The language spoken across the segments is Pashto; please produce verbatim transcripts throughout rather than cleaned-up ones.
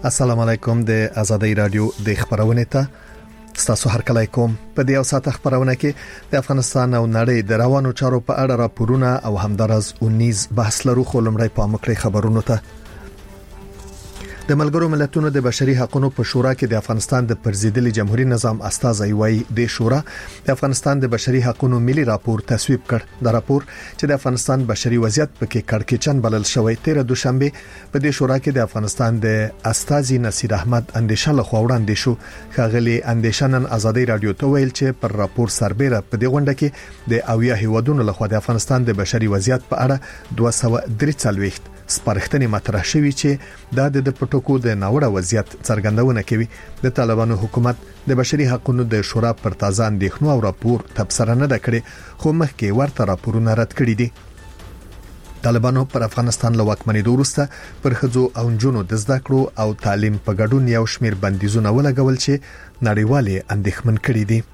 السلام علیکم د آزادۍ رادیو د خبرونه ته تاسو هر کله کوم په دې اوسات خبرونه کې د افغانستان او نړۍ د روانو چارو په اړه راپورونه او همدارز انیس بحث لرو خو لمړی په مکړې خبرونه ته د ملګرو ملتونو د بشري حقوقو په شورا کې د افغانستان د پرزیدلي جمهوریت نظام استازي وایي د شورا د افغانستان د بشري حقوقو ملي راپور تصویب کړ د راپور چې د افغانستان بشري وضعیت پکې کړکېچن بلل شوی تیر دوشنبه په دې شورا کې د افغانستان د استازي نصیر احمد اندیشه له خو وړاندې شو خاغلی اندیشنن آزادۍ رادیو ته ویل چې پر راپور سربېره په دې غونډه کې د اویا هیوادونو لخوا د افغانستان د بشري وضعیت په اړه دوه سوه درې څلوېښت سپارښتنې مطرح شوې چې د د پټوکو د ناوړه وضعیت څرګندونه کوي د طالبانو حکومت د بشري حقوقو د شورا پر تازه اندېښنو او راپور تبصره نه کړي خو مخکې ورته راپورونه رد کړي دي طالبانو پر افغانستان له واکمنۍ وروسته پر خځو او نجونو د زده کړو او تعلیم په ګډون یو شمېر بندیزونه ولګول چې نړیوالې اندېښمن کړي دي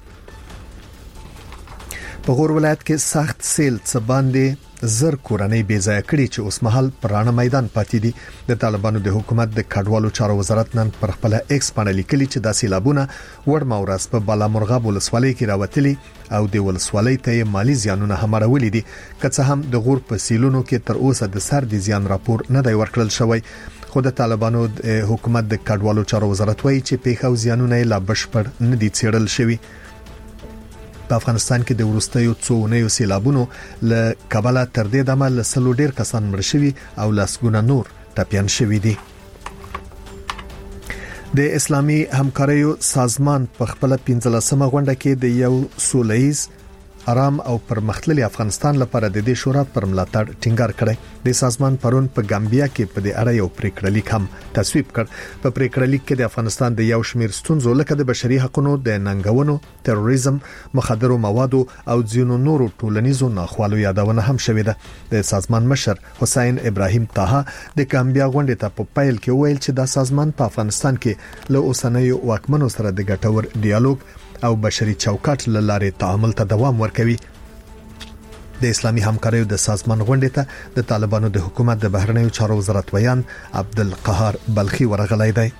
په غور ولایت کې سخت سیل څه باندې زر کورنۍ بې ځای کړي چې اوس مهال پرانه میدان پاتې دي د طالبانو د حکومت د کډوالو چارو وزارت نن پر خپل ایکس باندې لیکلي چې د سیلابونه وړ مورس په بالا مرغاب ولسوالۍ کې راوتلي او د ولسوالۍ ته مالی زیانونه هم راولي دي که څه هم د غور په سیلونو کې تر اوسه د سر د زیان راپور نه دی ورکړل شوی خو د طالبانو د حکومت د کډوالو چارو وزارت وایي چې پیښو زیانونه لا بشپړ نه دي څېړل شوی په افغانستان کې د ورستیو څونیو سیلابونو له کابل تر دې دمه له سلو ډیر کسان مړ شوي او لاسګونه نور ټپيان شوي دي د اسلامي همکاریو سازمان په خپل پنځلسمه غونډه کې د یو سولهییز آرام او پرمختللي افغانستان لپاره د دې شورا پر ملاتړ ټینګار کړی د سازمان پرون په ګامبیا کې په دې اړه یو پریکړه لیک هم تصویب کړ په پریکړه لیک کې د افغانستان د یو شمېر ستونزو لکه د بشري حقوقو د ننګونو تروریزم مخدرو موادو او ځینو نورو ټولنیزو ناخوالو یادونه هم شوې ده د سازمان مشر حسین ابراهیم طه د ګامبیا غونډې ته په پیل کې ویل چې د سازمان په افغانستان کې له اوسنیو واکمنو سره د ګټور ډیالوګ او بشري چوکاټ لاره تعامل ته دوام ورکوي د اسلامي همکاریو د سازمان غونډې ته د طالبانو د حکومت د بهرنیو چارو وزارت ویان عبدالقهار بلخي ورغلی دی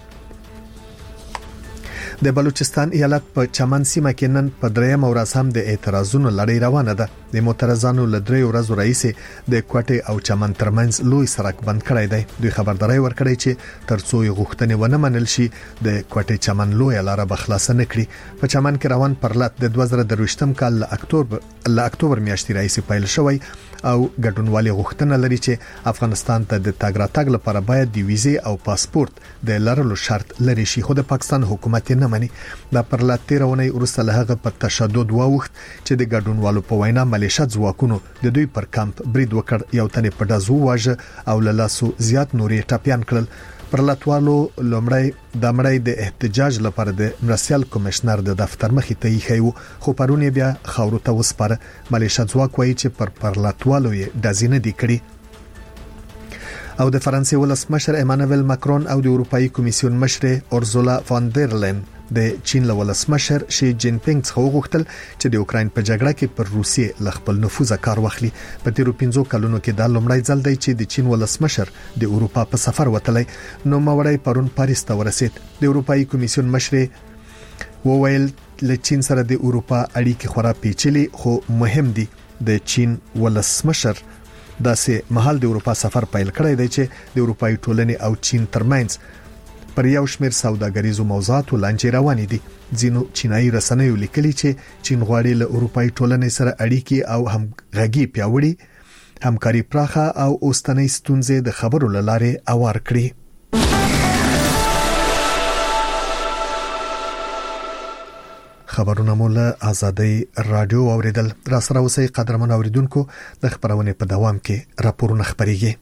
د بلوچستان ایالت په چمن سیمه کې نن په دریم ورځ هم د اعتراضونو لړۍ روانه ده د معترضانو له درې ورځو راهیسې د کوټې او چمن ترمنځ لوی سړک بند کړی دی دوی خبرداري ورکړی چې ترڅو یې غوښتنې ونه منل شي د کوټې چمن لوی لاره به خلاص نه کړي په چمن کې روان پرلط د دوه زره درویشتم کال له اکتوبر له اکتوبر میاشتې راهیسې پیل شوی او ګډونوالي غوښتنه لري چې افغانستان ته د تګ راتګ لپاره باید د ویزې او پاسپورت د لرلو شرط لري شي خو د پاکستان حکومت نه مني دا پر لاتیرونی ورسره لهغه په تشدد واوخت چې د ګډونوالو په وینا ملیشت ځواکونو د دوی پر کمپ برید وکړ یو تنې په دازو واژه او لاسو زیات نوري ټاپیان کړل پر لاتوالو لومړی د مړی د احتجاج لپاره د مرسیال کمشنر د دفتر مخې ته یې خیو خو پرونی بیا خاورو ته وسپاره ملیشت ځواک وایي چې پر پر لاتوالو یې دازینه دی کړی او د فرانسې ولسمشر ایمانوئل ماکرون او د اروپאי کمیسیون مشر اورزولا فان در لین د چین له ولسمشر شي جین پینګ څخه وغوښتل چې د اوکرين په جګړه کې پر روسیې ل خپل نفوذ کار واخلي په تیرو پنځو کلونو کې دا لومړی ځل دی چې د چین ولسمشر د اروپا په سفر وتلی نو موري پرون پاریس ته ورسید د اروپאי کمیسیون مشر وویل له چین سره د اروپا اړیکې خورا پیچلي خو مهم دي د چین ولسمشر داسې محل د اروپا سفر پیل کړی دی چې د اروپאי ټولنې او چین ترمنځ پر یو شمېر سوداګریزو موضوعاتو لانجې روانې دي ځینو چینایي رسنیو لیکلي چې چین غواړي له اروپאי ټولنې سره اړیکې او همغږي پیاوړي همکاري پراخه او اوستنۍ ستونزې د خبرو لاره اوار کړي خبرونه مول آزادۍ رادیو اوریدل را سره اوسئ قدرمن اوریدونکو د خبرونه په دوام کې راپورونه خبريږي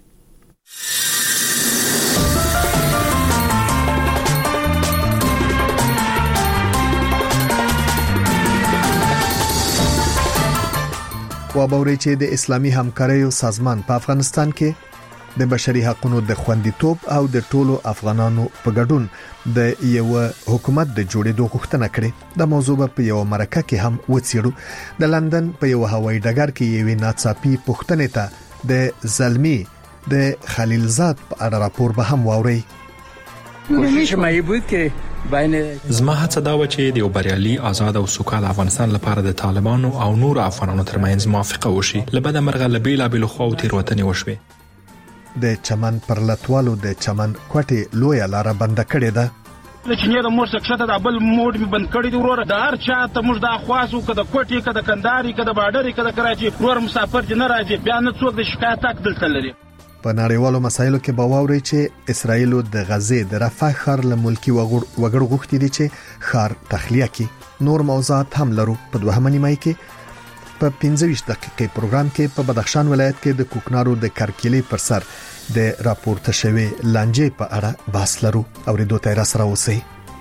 وابوري چې د اسلامي همکاریو سازمان په افغانستان کې د بشري حقوقو د خوندیتوب او د ټولو افغانانو په ګډون د یو حکومت د جوړېدو غوښتنه کړې د موضوع په یو مرکه کې هم وڅېړو د لندن په یو هوایي ډګر کې یو ناڅاپي پوښتنه ته د زلمی د خلیلزاد په اړه راپور به هم واوري کوشش مایی بود که بین زما هڅه دا و چې د یو بریالي آزاد او سوکاله افغانستان لپاره د طالبانو او نور افغانانو ترمنځ موافقه وشي. لبد مرغه لبیلا بل خو تیروتنې وشوي. د چمن پر لټوالو د چمن کوټي لوی لار بند کړې ده. د چینه د مور سکشته د بل موډ می بند کړی دی ورور د هر چا ته موږ د اخواسو کده کوټي کده کنداري کده بارډري کده کراچي ورور مسافر جن راځي بیا نه څوک د شکایت حق دلته لري. په نړیوالو مسایلو کې باوري چې اسرایل د غزې د رفح ښار له ملکی وګړو غوښتي دي چې ښار تخلیه کړي. نور موضوعات هم لرو. په دوهمه نیمه کې په پنځه ویشت دقیقې پروګرام کې په بدخشان ولایت کې د کوکنارو د کرکیلې پر سر د راپورته شوی لانجې په اړه بحث لرو. اوریدو ته را سره اوسئ.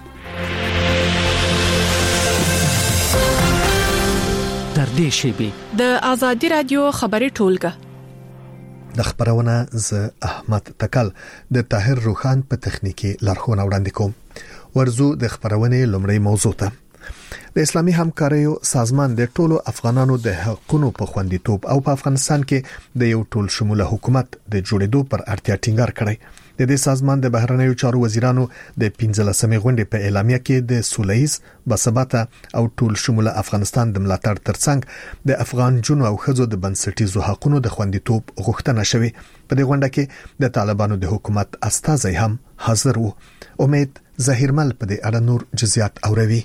تر دې شیبې د ازادي رادیو خبري ټولګه د خبرونه ز احمد تکل د طاهر روخان په تخنیکی لارښوونه وړاندې کوم. ورزو د خبرونه لومړی موضوع ته. د اسلامي همکاریو سازمان د ټولو افغانانو د حقوقو په خوندیتوب او په افغانستان کې د یو ټول شموله حکومت د جوړېدو پر اړتیا ټینګار کړی. د دې سازمان د بهرنیو چارو وزیرانو د پنځلسمې غونډې په اعلامیه کې د سولهییز باثباته او ټول شموله افغانستان د ملاتړ ترڅنګ د افغان جنو او خزو د بنسټیزو حقوقو د خوندیتوب غوښتنه شوې. په دې غونډه کې د طالبانو د حکومت استازي هم حاضر وو. امید ظاهرمل په دې اړه نور جزئیات اوروي.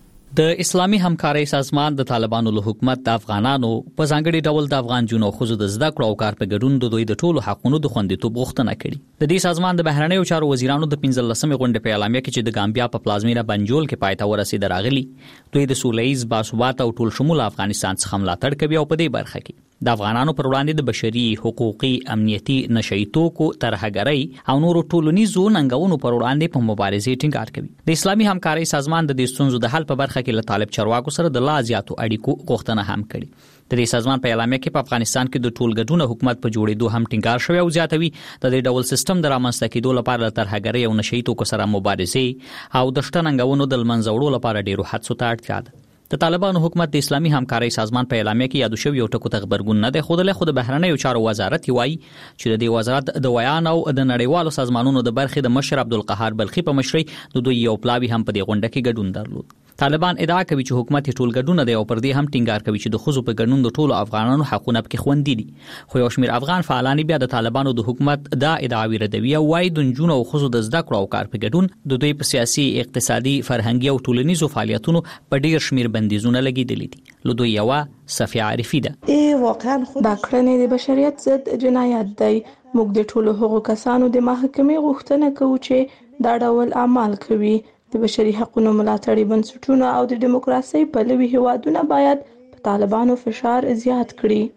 د اسلامي همکارۍ سازمان د طالبانو له حکومت د افغانانو په ځانګړي ډول د افغان جنو خزو د زده کړو او کار په ګډون د دوی د ټولو حقوقو د خوندیتوب غوښتنه کړې. د دې سازمان د بهرنیو چارو وزیرانو د پنځلسمې غونډې په اعلامیه کې چې د ګامبیا په پلازمینه بنجول کې پای ته ورسېد راغلي، دوی د سولهییز باثباته او ټول شموله افغانستان څخه ملاتړ کوي او په دې برخه کې د افغانانو پر وړاندې د بشري حقوقي امنیتي نشئی توکو ترهګرۍ او نورو ټولنیزو ننګونو پر وړاندې په مبارزې ټینګار کوي. د اسلامي همکارۍ سازمان د دې ستونزو د حل په برخه کې له طالب چارواکو سره د لا زیاتو اړیکو غوښتنه هم کړې. د دې سازمان په اعلامیه کې په افغانستان کې د ټولګډونه حکومت په جوړېدو هم ټینګار شوی او زیاتوي د دې ډول سیستم د رامنځته کېدو لپاره د ترهګرۍ او نشئی توکو سره مبارزې او د شته ننګونو د لمنځه وړلو لپاره ډیرو هڅو ته اړتیا ده. د طالبانو حکومت د اسلامي همکارۍ سازمان په اعلامیه کې یادو شوی یو ټکو ته خبرګون نه دی خوده له خود بهرنیو چارو وزارت وایي چې د دې وزارت د ویان او د نړیوالو سازمانونو د برخې د مشر عبدالقهار بلخي په مشرۍ د دوی یو پلاوی هم په دې غونډه کې ګډون درلود. طالبان ادعا کوي چې حکومت ټول ګډون دی او پر دې هم ټینګار کوي چې د خزو په ګډون د ټولو افغانانو حقوقونه پکې خوندي دي. خو یو شمېر افغان فعالان بیا د طالبانو د حکومت دا ادعاوی ردوي او وايي د جنونو او خزو د زده کړو او کار په ګډون د دوی په سیاسي، اقتصادي، فرهنګي او ټولنیزو فعالیتونو په ډیر شمېر بندیزونه لګیدلي دي. لدوی یوا صفیه عارفی ده. ای واقعا خود باکړنې د بشریت ضد جنایت دی. موږ د ټولو هغو کسانو د محاکمې غوښتنه کوو چې دا ډول اعمال کوي. د بشري حقوقو ملاتړي بنسټونه او د دیموکراسي پلوي هیوادونه باید په طالبانو فشار زیات کړي.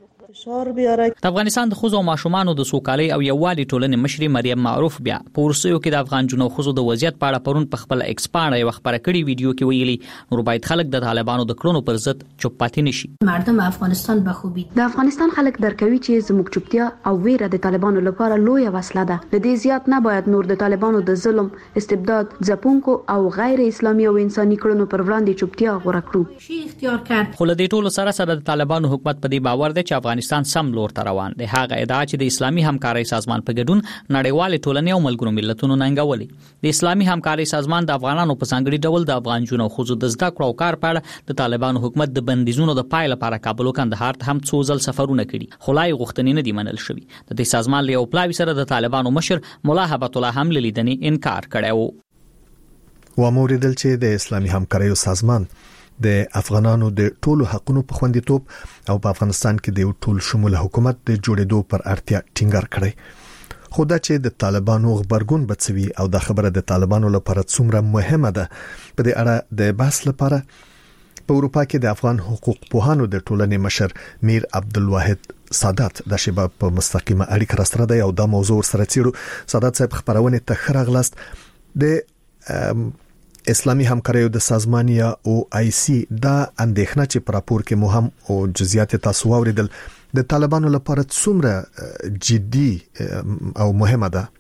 د افغانستان د خزو او ماشومانو د سوکالۍ او یووالي ټولنې مشري مریم معروف بیا په ورسیو کې د افغان جنو خزو د وضعیت په اړه پرون په خپل ایکس باندې یو خبره کړې ویډیو کې ویلي نور باید خلک د طالبانو د کړنو پر ضد چوپ پاتې نشي. مردم افغانستان به خوبي د افغانستان خلک درکوي چې زموږ چوپتیا او ویره د طالبانو لپاره لویه وسله ده. د دې زیات نه باید نور د طالبانو د ظلم، استبداد، ځپونکو او غیر اسلامي او انساني کړنو پر وړاندې چوپتیا غوره کړو. شي اختیار کړ. خو له دې ټولو سره سره د طالبانو حکومت په دې باور دی چې افغانستان سم لور روان دی. هغه ادعا چې د اسلامي همکارۍ سازمان په ګډون نړیوال ټولنې او ملګرو ملتونو ننګولې. د اسلامي همکارۍ سازمان د افغانانو په ځانګړي ډول د افغان جنو خزو د زده کړو او کار په اړه د طالبانو حکومت د بندیزونو د پای لپاره کابل او کندهار ته هم څو ځل سفرونه کړي خو لای غوښتنې نه دي منل شوی. د دې سازمان له یو پلاوی سره د طالبانو مشر مولا هبت الله هم لیدنې انکار کړی و. و موریدل چې د اسلامي همکارۍ سازمان د افغانانو د ټولو حقوقو په خوندیتوب او په افغانستان کې د یو ټول شموله حکومت د جوړېدو پر اړتیا ټینګار کړی. خو دا چې د طالبانو خبرګون بچوي او د خبره د طالبانو لپاره څومره مهمه ده په دې اړه د بحث لپاره په اروپا کې د افغان حقوق پوهانو د ټولنې مشر میر عبدالواحد سادات د شبا په مستقیمه اړیکه راستره دی او دا موضوع سره چیرو. سادات صاحب خبرونه ته خراغلاست. د اسلامي همکاریو د سازمان یا او آی سی دا اندېښنه چې پر راپور کې مهم او جزئیات تاسو اوریدل د طالبانو لپاره څومره جدي او مهمه ده.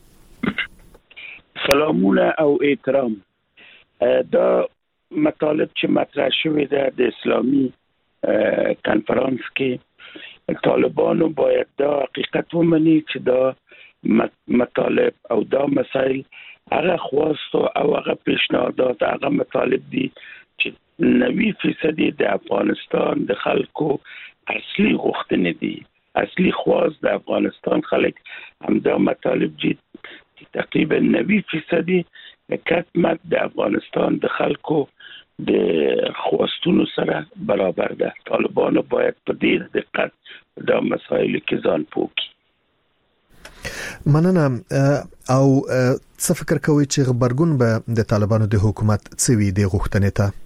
سلامونه او احترام. دا مطالب چې مطرح شوی ده د اسلامي کنفرانس کې طالبانو باید دا حقیقت ومني چې دا مطالب او دا مسائل هغه خواست او هغه پیشنهادات هغه مطالب دي چې نوي فیصد د افغانستان د خلکو اصلي غوښتنې دي. اصلي خواست د افغانستان خلک همدا مطالب دي چې تقریبا نوي فیصد کټمت د افغانستان د خلکو د خواستونو سره برابر ده. طالبان باید په ډیر دقت د مسایلو کې ځان پوکي. مننه. او څه فکر کوي چې غبرګون به د طالبانو د حکومت څوي د غوښتنې ته؟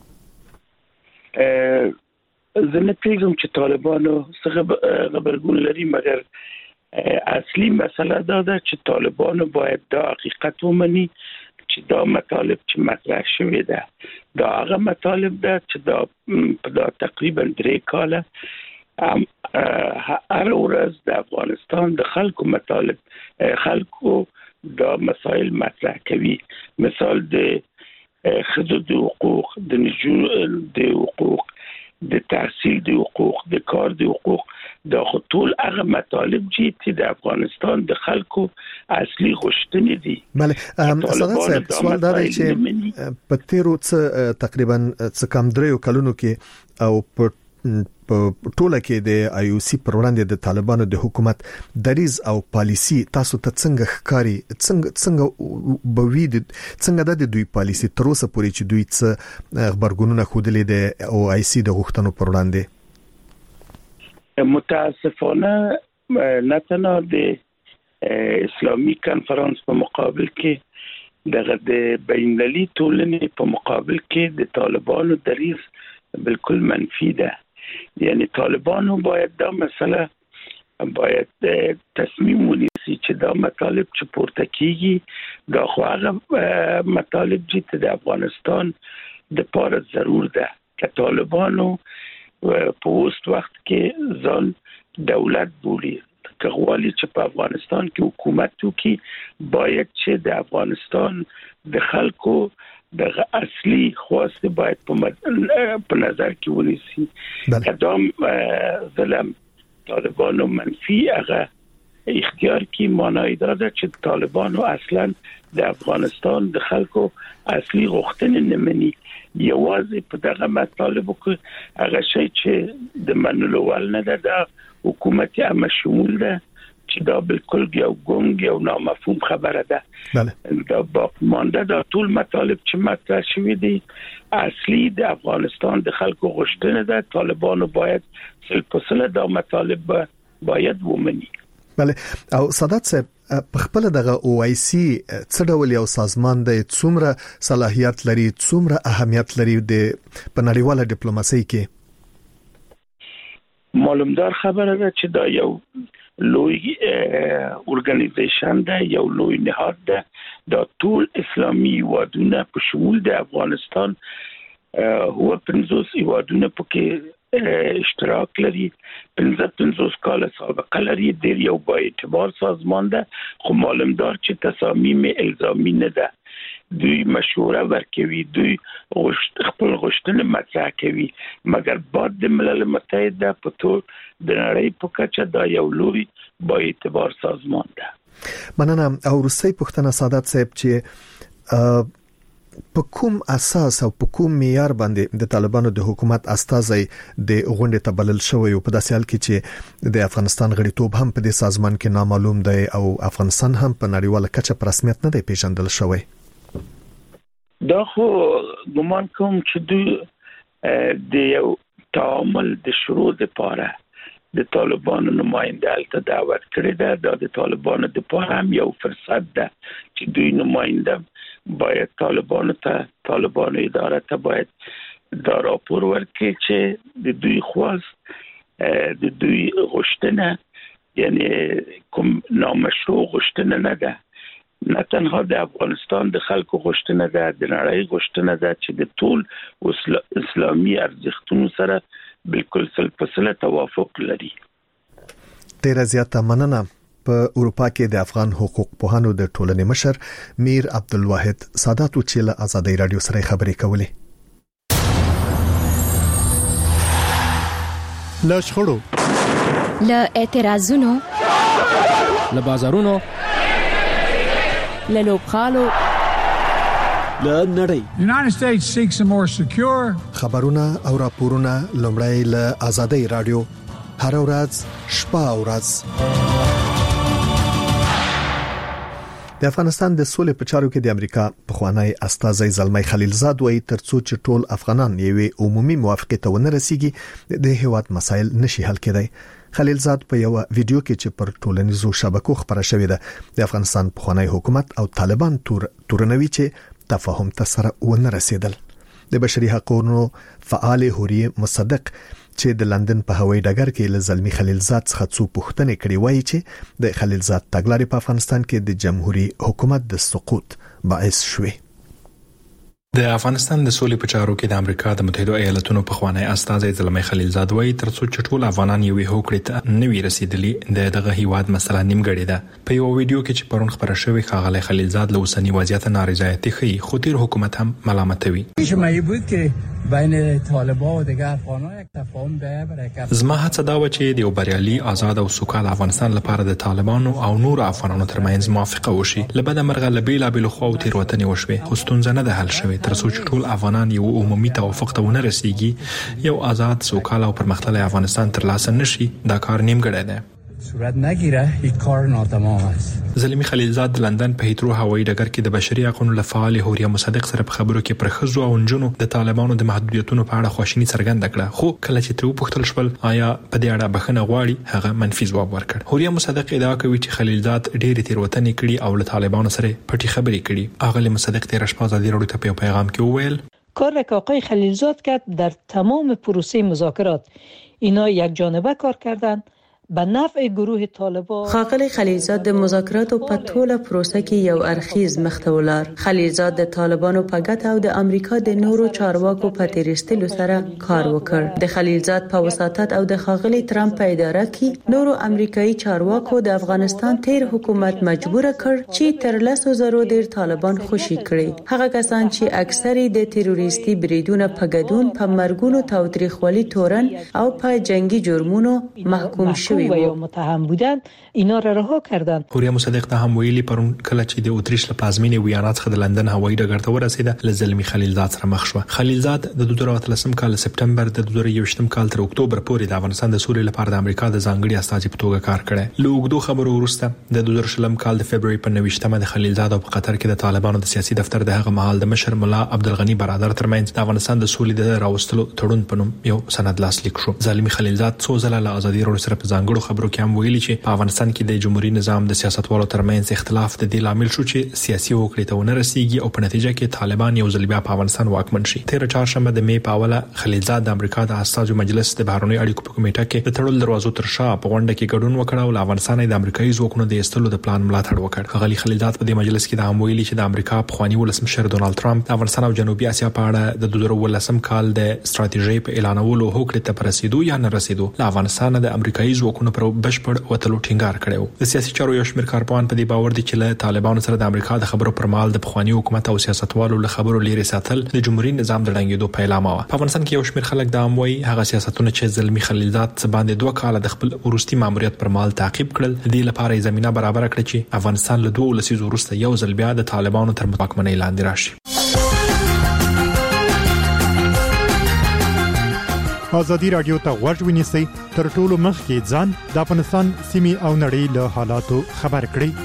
زه نه پیږم چې طالبانو څه غبرګون لري، مګر اصلي مسله دا ده چې طالبانو باید دا حقیقت ومني چې دا مطالب چې مطرح شوی ده دا هغه مطالب ده چې دا په دا تقریبا درې کاله هر ورځ د افغانستان د خلکو مطالب خلکو دا مسائل مطرح کوي. مثال د ښځو د حقوق، د نجونو د حقوق، د تحصیل د حقوق، د کار د حقوق، دا ټول هغه مطالب چې د افغانستان د خلکو اصلي غوښتنې دي. بله صدات صاحب، سوال دا دی چې په تیرو څه تقریبا څه کم دریو کلونو کې او په په ټوله کې د آی او سی پر وړاندې د طالبانو د حکومت دریز او پالیسی تاسو ته څنګه ښکاری، څنګه څنګه بوي د څنګه د دوی پالیسی تر اوسه پورې چې دوی څه خبرګونونه خودلې د او آی سی د غوښتنو پر وړاندې؟ متاسفانه نه تنها د اسلامي کنفرانس په مقابل کې دغه د بین المللي ټولنې په مقابل کې د طالبانو دریز بالکل منفی ده. یعنی طالبانو باید دا مسله باید تصمیم ونیسي چې دا مطالب چې پورته کیږي دا خو هغه مطالب چې د افغانستان د پاره ضرور ده. که طالبانو په اوس وخت کې ځان دولت بولي، که غواړي چې په افغانستان کې حکومت وکړي، باید چې د افغانستان د خلکو دغه اصلي خواست باید په نظر کې ونیسي. قدام ظلم طالبانو منفی هغه اختیار کی معنی داره چې طالبانو اصلا د افغانستان د خلکو اصلي غوښتنې نه مني. یوازې په دغه مطالبو کې هغه شی چې د منلو ول نه ده د حکومت هم شمول ده چې دا بالکل یو ګونګ یو نامفهوم خبره ده. بله دا باقی مانده دا ټول مطالب چې مطرح شوی دي اصلي د افغانستان د خلکو غوښتنه ده. طالبانو باید سل په سل دا مطالب باید ومني. بله. او سادات صاحب په خپل دغه او آی سی څه ډول یو سازمان دی، څومره صلاحیت لري، څومره اهمیت لري د په نړیواله ډیپلوماسي کې؟ معلومدار خبره ده چې دا یو لوی ارګانیزیشن ده، یو لوی نهاد ده. دا ټول اسلامي هیوادونه په شمول د افغانستان هو پنځوس هیوادونه پکې اشتراک لري، پنځه پنځوس کال سابقه لري. ډیر یو با اعتبار سازمان ده، خو معلومدار چې تصامیم الزامی نه ده. دوی مشوره ورکوي، دوی غوښت خپل غوښتنې مطرح کوي، مګر بعد د ملل متحد په ټول د نړۍ په کچه دا یو لوی با اعتبار سازمان ده. مننه. او روسي پښتنه سادات صاحب چې په کوم اساس او په کوم معیار باندې د طالبانو د حکومت استازي د غونډې ته بلل شوی او په داسې حال کې چې د افغانستان غړیتوب هم په دې سازمان کې نامعلوم دی او افغانستان هم په نړیواله کچه په رسمیت نه دی پیژندل شوی؟ دا خو ګمان کوم چې دوی د یو تعامل د شروع لپاره د طالبانو نماینده الته دعوت کړی ده. دا د طالبانو د لپاره هم یو فرصت ده چې دوی نماینده باید طالبانو ته طالبانو اداره ته باید دا راپور ورکړي چې د دوی خواست د دوی غوښتنه یعنی کوم نامشروع غوښتنه نه ده، نه تنها د افغانستان د خلکو غوښتنه ده، د نړۍ غوښتنه ده چې د ټول اسلامي ارزښتونو سره بالکل سل په سل توافق لري. ډیره زیاته مننه. په اروپا کې د افغان حقوق پوهانو د ټولنې مشر میر عبدالواحد سادات چې له آزادۍ رادیو سره خبرې کولې. له شخړو، له اعتراضونو، له بازارونو، له لوبغالو له نړۍ. United States seeks a more secure. خبرونه او راپورونه لومړی له آزادۍ رادیو هر ورځ شپه او ورځ. د افغانستان د سولې په چارو کې د امریکا پخوانی استازی زلمی خلیلزاد وایي ترڅو چې ټول افغانان یوې عمومي موافقه ته ونه رسیږي د هیواد مسایل نشي حل کېدای. خلیلزاد په یو ویډیو کې چې پر ټولنیزو شبکو خبره شوې ده د افغانستان پخوانی حکومت او طالبان تور تورنوي چې تفاهم ته سره ونه رسیدل. د بشري حقوقو فعال حوریه مصدق چې د لندن په هوایي ډګر کې له زلمی خلیلزاد څخه څو پوښتنې کړې وایي چې د خلیلزاد تګلارې په افغانستان کې د جمهوریت حکومت د سقوط باعث شوه. د افغانستان د سولې په چارو کې د امریکا د متحده ایالاتونو پخوانی استازی زلمی خلیلزاد وایي ترڅو چې ټول افغانان یوې هوکړې ته نوي رسیدلی د دغه هیواد مسله نیمګړې ده. په یو ویډیو کې چې پرون خبره شوې ښاغلی خلیلزاد له اوسنی وضعیت نارضایتي ښيي خو تیر حکومت هم ملامتوي. بین طالبان و دیگر افغانان یک تفاهم به برکت. زما هڅه دا و چې د یو بریالي آزاد او سوکاله افغانستان لپاره د طالبانو او نور افغانانو ترمنځ موافقه وشي. لبد مرغه لبیل ابل خو او تیروتنې وشوي. خو ستونزه نه ده حل شوې ترڅو چې ټول افغانان یو عمومي توافق ته ونه رسیږي یو آزاد سوکاله او پرمختللی افغانستان ترلاسه نشي دا کار نیمګړی دی. صورت نگیره این کار ناتمام است. زلمی خلیلزاد د لندن په هیترو هوایي ډګر کې د بشري حقوقو لفعال حوریه مصدق سره په خبرو کې پر خزو او نجونو د طالبانو د محدودیتونو په اړه خواشینی څرګنده کړه. خو کله چې تر وپوښتل شول آیا په دې اړه بخښنه غواړي هغه منفي ځواب ورکړ. حوریه مصدق ادعا کوي چې خلیلزاد ډېری تیروتنې کړې او له طالبانو سره پټي خبرې کړې. هغه مصدق تیر شپه ازادي راډیو ته په پیغام کې وویل کار که آقای خلیلزاد کرد در تمام پروسه مذاکرات اینا یک جانبه کار کردند به نفع گروه طالبان. خاقل خلیلزاد د مذاکراتو په ټوله پروسه کې یو ارخیز مخته ولاړ. خلیلزاد د طالبانو په ګټه او د امریکا د نورو چارواکو په تیرستلو سره کار وکړ. د خلیلزاد په وساطت او د خاغلی ترامپ په اداره کې نورو امریکایي چارواکو د افغانستان تیر حکومت مجبور کړ چې تر لسو زرو ډیر طالبان خوشي کړي. هغه کسان چې اکثري د تروریستي بریدونو په ګډون په مرګونو تاوتریخوالي تورن او په جنگي جرمونو محکوم شوي و یا متهم بودند اینا را رها کردند. حوریه مصدق ته هم ویلي پرون کله چې د اتریش له پلازمینې ویانا څخه د لندن هوایي ډګر ته ورسېده له زلمی خلیلزاد سره مخ شو. خلیلزاد د دوه زره اتلسم کال سپټمبر د دوه زره یوویشتم کال تر اکتوبر پورې د افغانستان د سولې لپاره د امریکا د ځانګړي استازي په توګه کار کړی. له اوږدو خبرو وروسته د دوه زره شلم کال د فبرवरी په نویشتمه د خلیلزاد او په قطر کې د طالبانو د سیاسي دفتر د هغه مهال د مشر مولا عبدالغنی برادر ترمنځ د افغانستان د سولې د راوستلو تړون په نوم یو سند لاسلیک شو. زلمی خلیلزاد څو ځله له ازادي راډیو سره په ځانګړو خبرو کې هم ویلي چې په افغانستان کې د جمهوریت نظام د سیاستوالو ترمنځ اختلاف د دې لامل شو چې سیاسي هوکړې ته ونه رسیږي او په نتیجه کې طالبان یو ځل بیا په افغانستان واکمن شي. تیر چهارشنبه د مې په اوله خلیلزاد د امریکا د استازو مجلس د بهرنیو اړیکو په کمیټه کې د تړل دروازو تر شا په غونډه کې ګډون وکړ او له افغانستان د امریکایي ځواکونو د ایستلو د پلان ملاتړ وکړ. غلی خلیلزاد په دې مجلس کې د هم ویلي چې د امریکا پخوانی ولسمشر ډونالد ټرمپ د افغانستان او جنوبي اسیا په اړه د دوه زره ولسم کال د ستراتیژۍ په اعلانولو هوکړې ته رسیدو یا نه رسیدو له افغانستان د امریکایي ځواکونو پر بشپړ وتلو ټینګار کړو. د سیاسي چارو یو شمېر کارپوهان په دې باور دي چې له طالبانو سره د امریکا د خبرو پر مهال د پخوانی حکومت او سیاستوالو له خبرو لري ساتل د جمهوریت نظام د ړنګېدو پیلامه و. په افغانستان کې یو شمېر خلک دا هم وایي هغه سیاستونه چې زلمی خلیلزاد څه باندې دوه کاله د خپل وروستي ماموریت پر مهال تعقیب کړل د دې لپاره زمينه برابر کړه چې افغانستان له دوه لسیزو وروسته یو ځل بیا د طالبانو تر واکمنۍ لاندې راشي. ازادي رادیو ته غوږ ونیسئ تر ټولو مخکې ځان د افغانستان سیمې او نړۍ له حالاتو خبر کړئ.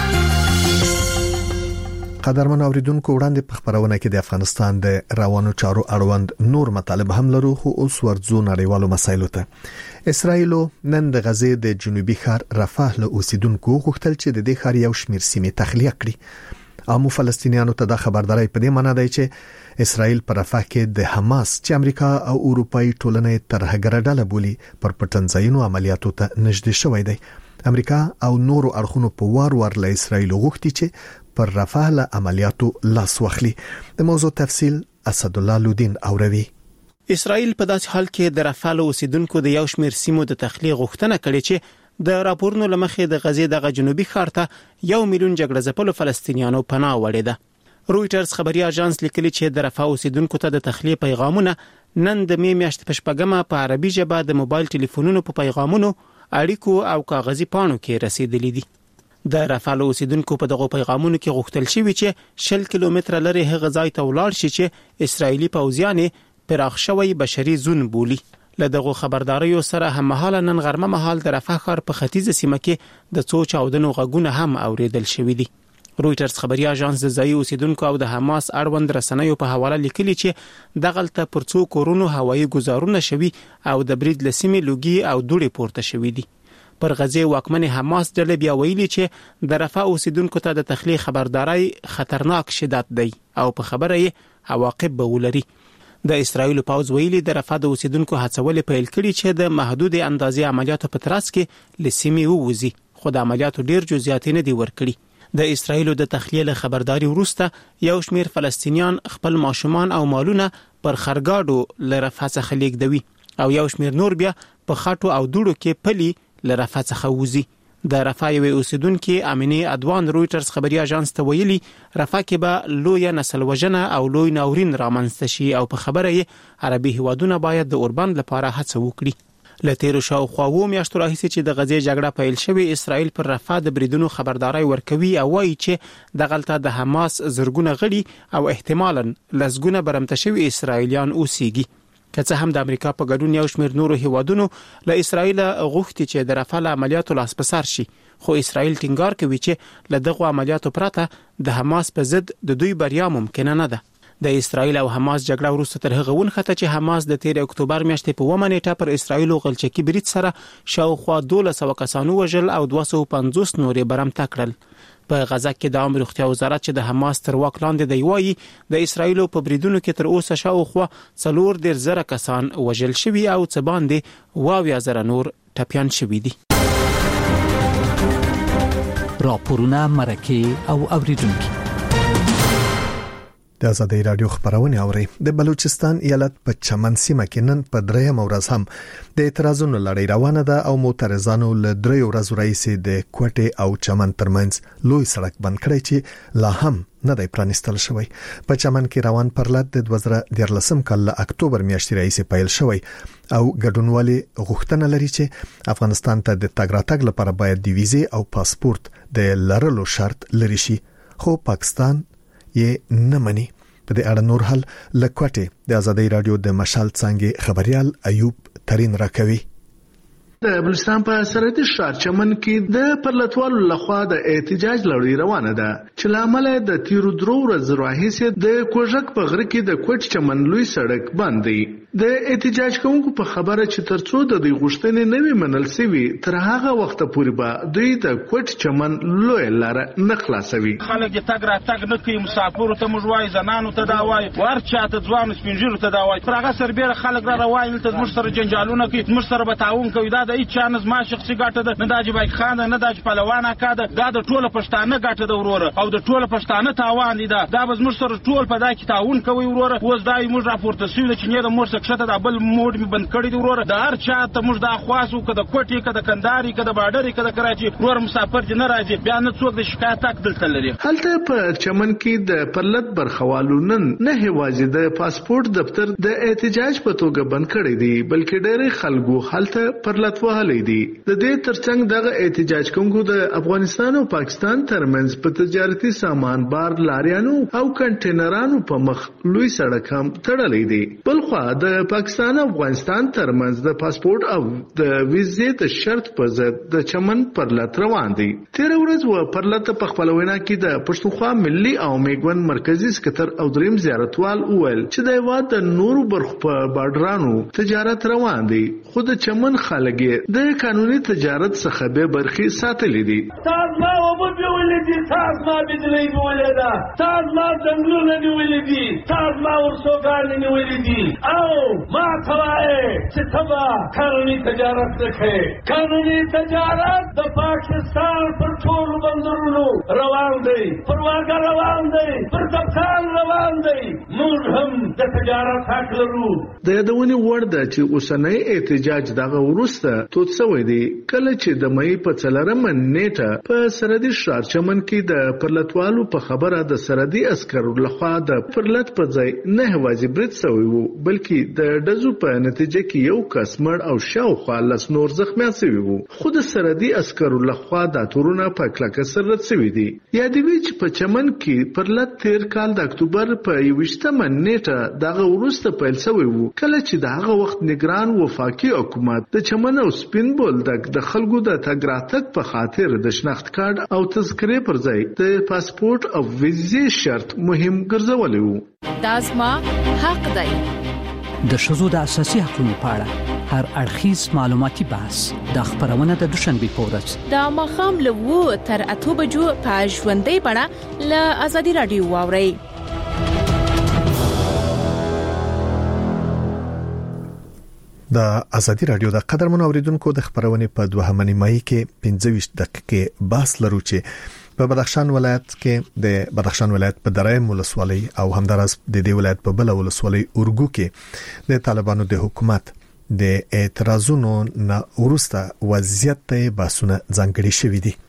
قدرمن اوریدونکو وړاندې په خبرونه کې د افغانستان د روانو چارو اړوند نور مطالب هم لرو خو اوس ورځو نړیوالو مسایلو ته. اسرائیل نن د غزې د جنوبي ښار رفح له اوسیدونکو غوښتل چې د دې ښار یو شمېر سیمې تخلیه کړي. عامو فلسطینیانو ته د خبرداري په دې معنی دی چې اسرائیل پر رفح کې د حماس چې امریکا او اروپאי ټولنې ترهګر ډله بولي پر پټنځایونو عملیاتو ته نږدې شوی دی. امریکا او نورو اړخونو په وار وار له اسرائیل غوښتي چې پر رفح له عملیاتو لاس واخلي. د موضوع تفصیل اسد الله لودین اوروي. اسرائیل په داسې حال کې د رفح له اوسیدونکو د یو شمېر سیمو د تخلیه غوښتنه کړې چې د راپورونو لمخې د غزې دغه جنوبي ښار ته یو میلیون جګړه ځپلو فلسطینیانو پناه وړې ده. رويټرز خبري اژانس لیکلي چې د رفح اوسیدونکو ته د تخلیه پیغامونه نن د می میاشتې په شپږمه په عربي ژبه د موبایل ټلیفونونو په پیغامونو اړیکو او کاغذي پاڼو کې رسیدلي دي. د رافال اوسیدونکو په دغه پیغامونو کې غوښتل شوی چې شل کیلومتره لري هغه ځای ته ولاړ شي چې اسرایلی پوځیان پراخ شوی بشري زون بولی. له دغه خبرداريو سره هم مهاله نن غرمه مهال د رفح ښار په ختیځه سیمه کې د څو چاودنو غږونه هم اوریدل شوي دي. رويټرز خبري اژانس د ځایي اوسیدونکو او د حماس اړوند رسنیو په حواله لیکلي چې دغلته پر څو کورونو هوایي گزارونه شوي او د برید لسیمې لوګي او دوړې پورته شوي دي. پر غزه واکمن حماس ډلې بیا ویلي چې د رفح اوسیدونکو ته د تخلیه خبرداري خطرناک شدت دی او په خبره یې عواقب به ولري. د اسرایل پاوز ویلي د رفح د اوسیدونکو هڅول پیل کړي چې د محدود اندازې عملیاتو په ترڅ کې لسیمې ووزي، خو د عملیاتو ډیر جزئیات نه دي ورکړي. د اسرایل د تخلیه خبرداري وروسته یو شمیر فلسطینیان خپل ماشومان او مالونه پر خرګاډو لرفح څخه لیږدوي او یو شمیر نور بیا په خاطو او دوړو کې پلي لرفح څخه وځي. د رفح یو اوسیدونکو امینه ادوان رويټرز خبري اژانس ته ویلي رفح کې به لوی نسل وژنه او لوی ناورین رامنځته شي او په خبره یې عربي هوادونه باید د اوربند لپاره هڅه وکړي. لته شاوخوا و میاشتو راهیسې چې د غزې جګړه پیل شوې اسرائیل پر رفح د بریدونو خبرداري ورکوي او وایي چې دغلته د حماس زرګونه غړي او احتمالاً لسګونه برمته شوي اسرائیلیان اوسېږي. که څه هم د امریکا په ګډون یو شمېر نورو هیوادونو له اسرائیل غوښتي چې د رفح عملیاتو لاس په سر شي، خو اسرائیل ټینګار کوي چې له دغه عملیاتو پرته د حماس په ضد د دوی بریا ممکن نه ده. د اسرائیل او حماس جګړه وروسته تر هغه ونخته چې حماس د تیر اکتوبر میاشتې په ومه نیټه پر اسرائیل غلچکی برید سره شاوخوا دوه سوه کسانو وژل او دوه سوه پنځوس نورې برمته کړل. په غزه کې د عامه روغتیا وزارت چې د حماس تر واک لاندې دی وایي د اسرائیل په بریدونو کې تر اوسه شاوخوا څلور ډیر زره کسان وژل شوي او څه باندې واویا زره نور ټپیان شوي دي. راپورونه مرکه او اوریدونکو د آزادۍ رادیو خبرونه اوري. د بلوچستان ایالت په چمن سیمه کې نن په دریم ورځ هم د اعتراضونو لړۍ روانه ده او معترضانو له درې ورځې راهیسې د کوټې او چمن ترمنځ لوی سړک بند کړی چې لا هم نه دی پرانیستل شوی. په چمن کې روان پرلط د دوه زره دیارلسم کال له اکتوبر میاشتې راهیسې پیل شوی او ګډونوالي غوښتنه لري چې افغانستان ته د تګ راتګ لپاره باید د ویزې او پاسپورت د لرلو شرط لري شي، خو پاکستان یې نه مني. په دې اړه نور حل لکوټه د آزادۍ رادیو د مشال څنګه خبريال ایوب ترين راکوي. د بلوچستان په سرحدي ښار چمن کې د پرلطوالو لخوا د احتجاج لړۍ روانه ده چې لامل د تیرو درو ورځې راهیسې د کوژک په غره کې د کوټ چمن لوی سړک بند دی. د احتجاج کوونکو په خبره چې ترڅو د دوی غوښتنې نه وي منل سوي تر هغه وخت پورې به دوی د کوټ چمن لوی لار نه خلاصوي. خلک د تګ را تګ نه کوي، مسافرو ته موږ وایي، زنانو ته دا وایي، ورچاته ځوان سپینجیرو ته دا وایي. پر هغه سربېره خلک را روایي ته موږ سره جنجالونه کوي، موږ سره به تعاون کوي. دا د هیڅ چا نه زما شخصي ګټه ده، نه د حاجی خان نه د پهلوان اکا ده، دا د ټوله پښتانه ګټه ده وروره او د ټوله پښتانه تاوان دی. دا دا به موږ سره ټول په دا کې تعاون کوي وروره. اوس دا موږ راپورته شوي چې نه د مور څخه د بل موډ می بند کړی دی وروره. د هر چا ته موږ د اخواسو کده کوټي کده کنداري کده باډري کده کراچي ور مسافر دي نه راځي، بیا نه څوک د شکایت تک دلته لري. هلته په چمن کې د پرلط برخوالو نن نه هوازي د پاسپورت دفتر د احتجاج په توګه بند کړی دی، بلکې ډېر خلکو هلته پرلط وهلې دي. د دې ترڅنګ دغه احتجاج کوونکو د افغانستان او پاکستان ترمنځ په تجارتي سامان بار لاریانو او کنټینرانو په مخ لوی سړک هم تړلې دي. بلخوا د پاکستان او افغانستان ترمنځ د پاسپورت او د ویزې د شرط په ضد د چمن پرلط روان دي. تیر ورځ و پرلط په خپل وینا کې د پښتونخوا ملي او میګون مرکزی سکتر او دریم زیارتوال وویل چې د هیواد د نورو برخو په بارډرانو تجارت روان دي، خو د چمن خلک د قانوني تجارت څخه به برخي ساتلې دي. تاسو ما وبو ولدي، تاسو ما بدلې ولیدا، تاسو ما څنګه نه ولیدي، تاسو ما ورسوګان نه ولیدي او ما توای چې تبا قانوني تجارت وکړي. قانوني تجارت د پاکستان پر ټول بندرونو روان دی، پر واګه روان دی، پر کپتان روان دی. موږ هم د تجارت حق لرو. د یادونې وړ ده چې اوسنۍ احتجاج دغه وروسته توت سوی دی کله چې د مې په څلورمه نیټه په سرحدي سرحدي ښار چمن کې د پرلتوالو په خبره د سرحدي عسکرو لخوا د پرلت په ځای نه یوازې برید شوی وو بلکې د ډزو په نتیجه کې یو کس مړ او شاوخوا لس نور زخمیان شوي وو خو د سرحدي عسکرو لخوا دا تورونه په کلکه سره شوي دي یادوي چې په چمن کې پرلت تیر کال د اکتوبر په یوویشتمه نیټه دغه وروسته پیل شوی وو کله چې د هغه وخت نگران وفاقي حکومت د چمن او سپین بولدک د خلکو د تګ راتګ په خاطر د شناخت کارت او تذکرې پر ځای د پاسپورت او ویزې شرط مهم ګرځولي وو دا زما حق دی د شذو د اساسي حقوقو په اړه هر اړخیز معلوماتي بحث د خبرونه د دوشنبه په ورځ د ماخام له وو تر اته بجو په ژوندۍ بڼه له ازادي رادیو واوري د ازادي رادیو د قدرمن اوریدونکو د خبرونه په دوهمه نیمایي کې پنځه ویشت دقیقې بحث لرو چې په بدخشان ولایت کې د بدخشان ولایت په درایم ولسوالۍ او همدارس د دې ولایت په بل ولسوالۍ اورګو کې د طالبانو د حکومت د اعتراضونو نه ورسته وضعیت ته باسونه ځانګړي شوې دي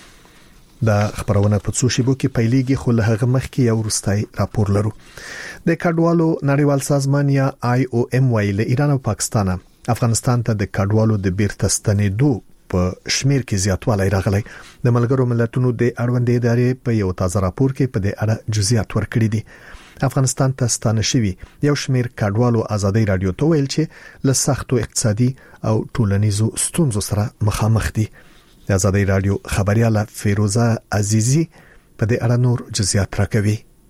د خبرونه په څو شیبو کې پیلېږي خو له هغه مخکې یو وروستي راپور لرو د کډوالو نړیوال سازمان یا آی او ایم وايي له ایران او پاکستان افغانستان ته د کډوالو د بیرته ستنېدو په شمیر کې زیاتوالی راغلی د ملګرو ملتونو د اړوندې ادارې په یو تازه راپور کې په دې اړه جزئیات ورکړي دي افغانستان ته ستانه شوی یو شمیر کډوالو ازادي رادیو ته ویل چې له سختو اقتصادي او ټولنیزو ستونزو سره مخامخ دي د ازادي رادیو خبرياله فیروزه عزیزی په دې اړه نور جزئیات راکوي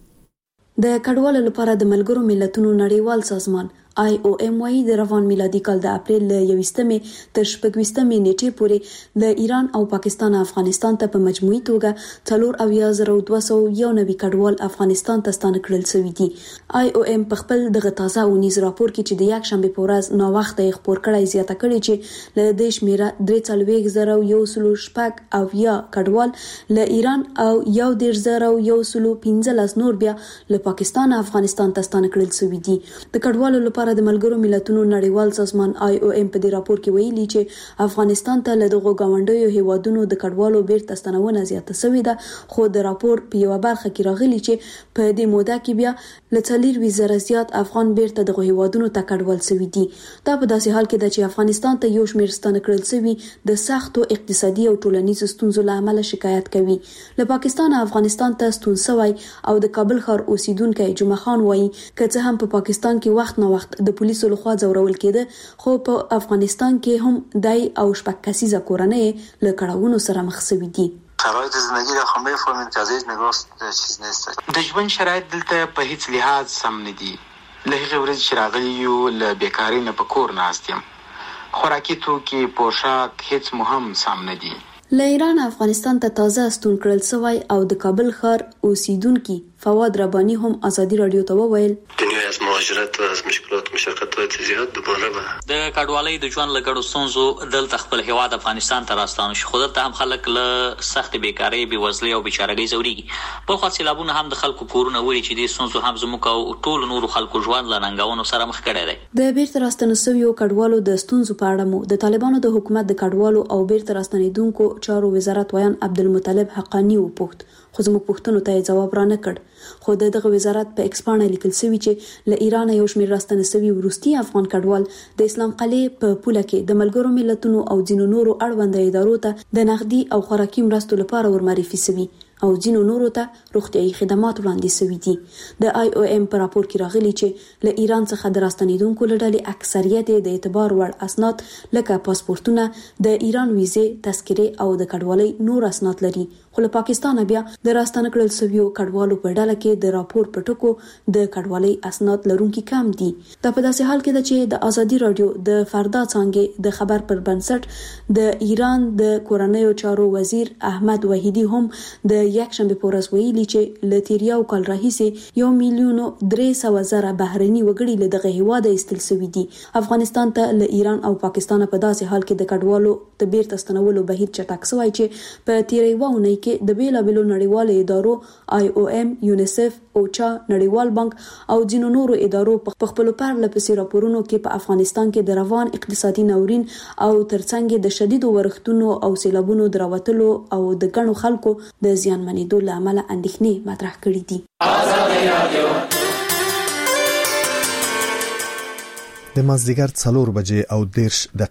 د کډوالو لپاره د ملګرو ملتونو نړیوال سازمان آی او ایم وايي د روان میلادي کال د اپریل له یوویشتمې تر شپږویشتمې نیټې پورې د ایران او پاکستان افغانستان ته په مجموعي توګه څلور اویا زره دوه سوه یو نوي کډوال افغانستان ته ستانه کړل شوي دي آی او ایم په خپل دغه تازه اونیز راپور کې چې د یک شنبه په ورځ نو وخت یې خبر کړی زیاته کړی چې له دې شمیره درې څلوېښت زره یو سلو شپږ اویا کډوال له ایران او یو دېرش زره یو سلو پنځلس نور بیا له پاکستان افغانستان ته ستانه کړل شوي دي د کډوالو لپاره د ملګرو ملتونو نړیوال سازمان آی او ایم په دې راپور کې ویلي چې افغانستان ته له دغه گاونډیو هیوادونو د کډوالو بیرته ستنونه زیاته شوې ده خو د راپور په یو برخه کې راغلي چې په دې موده کې بیا له څلور وزره زیات افغان بیرته دغه هیوادونو ته کډوال شوي دي دا په داسې حال کې ده چې افغانستان ته یو شمېر ستانه کړل شوي د سختو اقتصادي او ټولنیزو ستونزو له امله شکایت کوي له پاکستان افغانستان ته ستون شوی او د کابل ښار اوسیدونکو جمعه خان وایي که څه هم په پاکستان کې وخت نه وخت د پولیسو لخوا ځورول کېده خو په افغانستان کې هم دای او شپږ کسیزه کورنۍ له کړهونو سره مخ شوي دي شرایط زندگی را خو میفهمیم که از هیچ نگاه چیز نیست د ژوند شرایط دلته په هیڅ لحاظ سم نه دي له هغې ورځې چې راغلي یو له بیکارۍ نه په کور ناست یم خوراکي توکي پوشاک هیڅ مو هم سم نه دي له ایران افغانستان ته تازه ستون کړل شوی او د کابل ښار اوسیدونکي فواد ربانی هم ازادي رادیو ته وویل دنیا از مهاجرت و از مشکلات مشقتات زیاد دوباره به د کډوالۍ د ژوند لګړو ستونزو دلته خپل هیواد افغانستان ته راستانه شي خو دلته هم خلک له سخت بیکارۍ بېوزلۍ او بیچارهګۍ ځورېږي بل خوا سیلابونه هم د خلکو کورونه وړي چې دې ستونزو هم زموږ او ټولو نورو خلکو ژوند له ننګونو سره مخ کړی دی د بیرته راستنه شویو کډوالو د ستونزو په اړه مو د طالبانو د حکومت د کډوالو او بیرته راستنېدونکو چارو وزارت ویان عبدالمطلب حقانی وپوښت خو زموږ پوښتنو ته جواب را نه کړ خو دغه وزارت په ایکس باندې لیکل شوی چې له ایران یو شمېر راستنه شوي وروستي افغان کډوال د اسلام قلعه په پوله کې د ملګرو ملتونو او ځینو نورو اړوند ادارو ته د نغدي او خوراکي مرستو لپاره ورمعرفي شوي او ځینو نورو ته روغتيایي خدمات وړاندې شوي دي د آی او ایم په راپور کې راغلي چې له ایران څخه د راستنېدونکو له ډلې اکثریت د اعتبار وړ اسناد لکه پاسپورتونه د ایران ویزې تذکرې او د کډوالۍ نور اسناد لري خو له پاکستان بیا د راستنه کړل شویو کډوالو په ډله کې د راپور په ټکو د کډوالۍ اسناد لرونکي کم دي دا په داسې حال کې ده چې د ازادي رادیو د فردا څانګې د خبر پر بنسټ د ایران د کورنیو چارو وزیر احمد وحیدی هم د یک شنبه په ورځ ویلي چې له تیریاو کال راهیسې یو میلیون درې سوه زره بهرني وګړي له دغه هیواده ایستل شوي دي افغانستان ته له ایران او پاکستان په داسې حال کې د کډوالو د بیرته ستنولو بهیر چټک شوی چې په تیرې وونه کې د بیلابېلو نړیوالو ادارو آی او ایم یونیسف اوچا، نړیوال بانک او ځینو نورو ادارو په خپل پرله پسې راپورونو کې په افغانستان کې د روان اقتصادي ناورین او ترڅنګ د شدید ورښتونو او سیلابونو دراوتلو او د ګڼو خلکو د زیانمنېدو لامل اندېښنې مطرح کړې دي. آزادي رادیو د مازدیګر څلور بجې او دیرش دقیقې